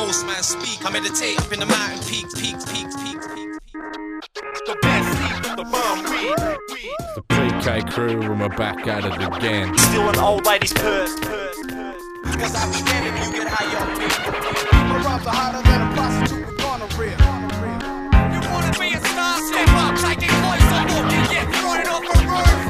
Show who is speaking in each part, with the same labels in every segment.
Speaker 1: most man speak. I meditate up in the mountain peaks.
Speaker 2: The best seed with the bomb weed.
Speaker 3: The PK crew and we're back at it again.
Speaker 2: Still an old lady's purse.
Speaker 1: Cause I be dead if you get high off me.
Speaker 4: My rhymes are hotter than a prostitute with gonorrhea.
Speaker 1: You wanna be a star? Step up, taking voice on look and get thrown off a roof.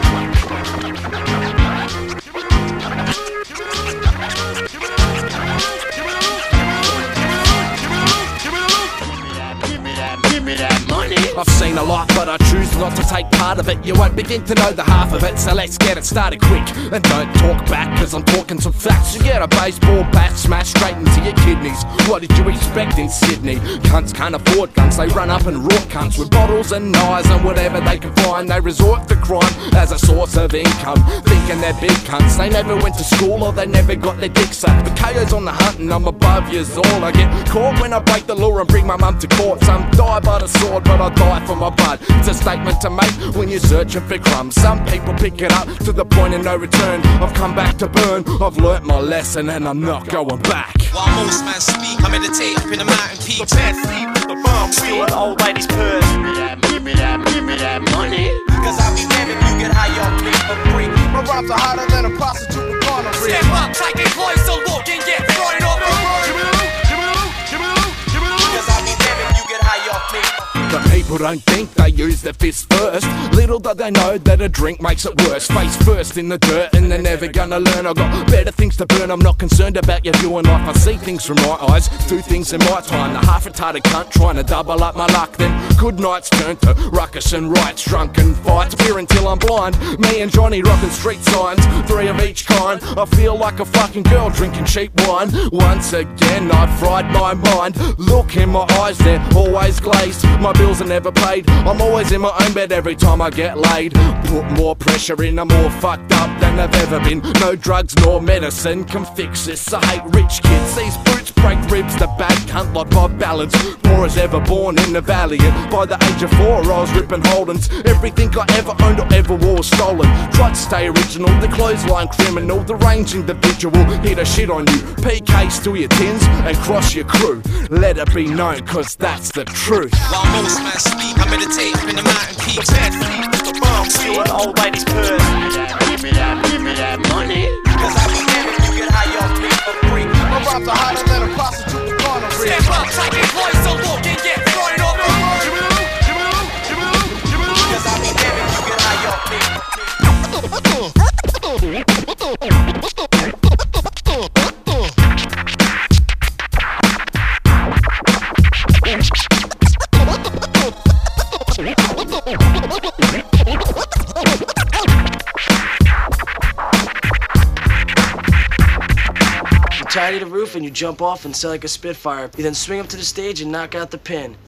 Speaker 3: I've seen a lot, but I choose not to take part of it. You won't begin to know the half of it, so let's get it started quick. And don't talk back, cause I'm talking some facts. You get a baseball bat smashed straight into your kidneys. What did you expect in Sydney? Cunts can't afford guns, they run up and rock cunts with bottles and knives and whatever they can find. They resort to crime as a source of income, thinking they're big cunts. They never went to school or they never got their dick sucked. The KO's on the hunt and I'm above years old. I get caught when I break the law and bring my mum to court. Some die by the sword, but I die for my bud. It's a statement to make when you're searching for crumbs. Some people pick it up to the point of no return. I've come back to burn, I've learnt my lesson and I'm not going back.
Speaker 1: While most man speak, I meditate up in the mountain
Speaker 2: The
Speaker 1: peaks.
Speaker 2: best seed with the bomb weed. Still an old lady's purse. Give me that money.
Speaker 1: Cause I be dead if you get high off me for free.
Speaker 4: My rhymes are hotter than a prostitute with gonorrhea.
Speaker 1: Step up, taking voice on look and get thrown off a roof. Cause I be dead if you get high off me.
Speaker 3: But people don't think they use their fists first. Little do they know that a drink makes it worse. Face first in the dirt and they're never gonna learn. I've got better things to burn, I'm not concerned about your view in life. I see things from my eyes, do things in my time. The half-retarded cunt trying to double up my luck. Then good nights turn to ruckus and riots, drunken fights, beer until I'm blind. Me and Johnny rocking street signs, 3 of each kind. I feel like a fucking girl drinking cheap wine. Once again I've fried my mind. Look in my eyes, they're always glazed. My bills are never paid, I'm always in my own bed every time I get laid. Put more pressure in, I'm more fucked up than I've ever been. No drugs nor medicine can fix this. I hate rich kids, these brutes break ribs. The bad cunt like Bob Ballard's, poor as ever, born in the valley. And by the age of 4 I was ripping Holdens. Everything I ever owned or ever wore was stolen. Tried to stay original, the clothesline criminal, the range individual, hit a shit on you. PK steal your tins and cross your crew. Let it be known, cause that's the truth.
Speaker 1: While most man speak, I meditate up in the mountain peaks.
Speaker 2: The best seed with the bomb weed. Still an old lady's purse. Give me that money.
Speaker 1: Cause I be dead if you get high off me for free.
Speaker 4: My rhymes are hotter than a prostitute with gonorrhea.
Speaker 1: Step up, taking voice on look and get thrown off a roof. Cause I be dead if you get high off me.
Speaker 5: You tie to the roof and you jump off and sell like a Spitfire. You then swing up to the stage and knock out the pin.